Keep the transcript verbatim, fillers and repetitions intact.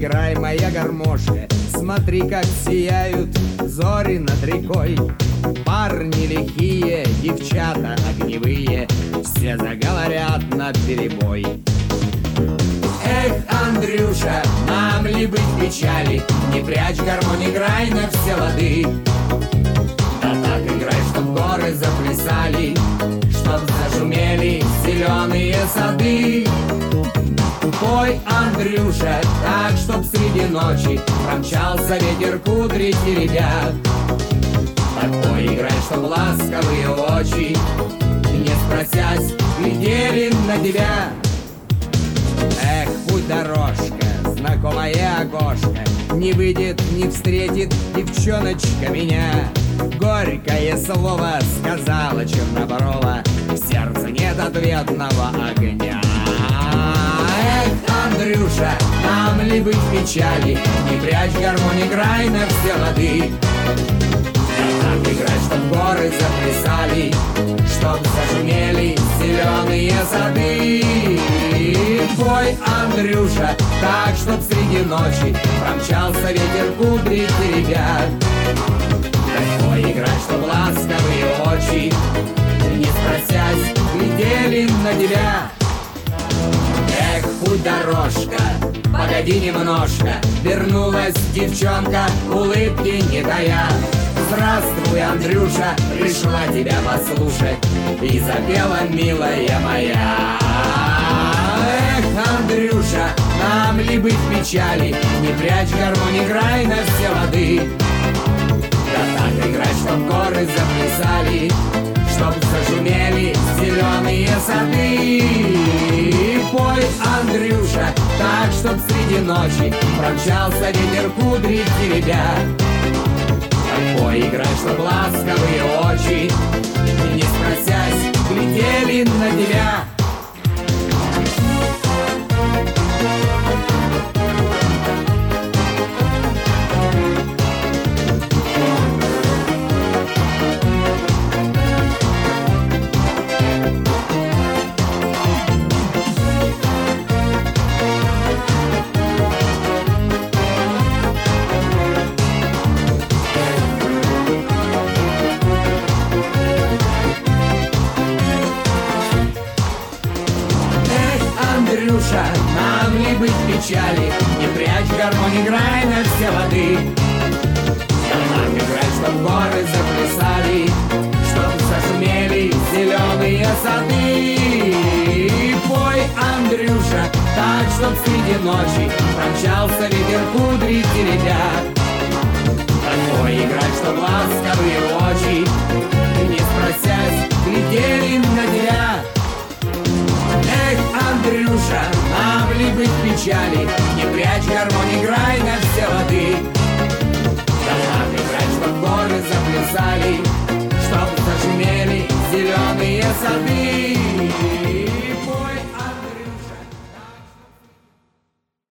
играй, моя гармошка. Смотри, как сияют зори над рекой. Парни лихие, девчата огневые, все заговорят наперебой. Эх, Андрюша, нам ли быть в печали? Не прячь гармонь, играй на все лады. Да так играй, чтоб горы заплясали, чтоб зашумели зеленые сады. Пой, Андрюша, так, чтоб среди ночи промчался ветер кудри теребя. Так пой, играй, чтоб ласковые очи, не спросясь, глядели на тебя. Эх, путь дорожка, знакомая окошко, не выйдет, не встретит девчоночка меня. Горькое слово сказала черноброва, в сердце нет ответного огня. Эх, Андрюша, нам ли быть в печали? Не прячь гармонь, играй на все лады. Да так играй, чтоб горы заплясали, чтоб зашумели зеленые сады. Пой, Андрюша, так, чтоб среди ночи промчался ветер кудри теребя. Так пой, играй, чтоб ласковые очи, не спросясь, глядели на тебя. Эх, путь дорожка, погоди немножко, вернулась девчонка, улыбки не тая. Здравствуй, Андрюша, пришла тебя послушать, и запела, милая моя. Эх, Андрюша, нам ли быть в печали? Не прячь гармонь, играй на все лады. Да так играй, чтоб горы заплясали, чтоб зашумели зеленые сады. Пой, Андрюша, так, чтоб среди ночи промчался ветер кудри теребя. Так пой, играй, чтоб ласковые очи, не спросясь, глядели на тебя. Андрюша, нам ли быть в печали? Не прячь гармонь, играй на все лады. Да так играй, чтоб горы заплясали, чтоб зашумели зеленые сады. Пой, Андрюша, так, чтоб среди ночи промчался ветер кудри теребя. Так пой, играй, чтоб ласково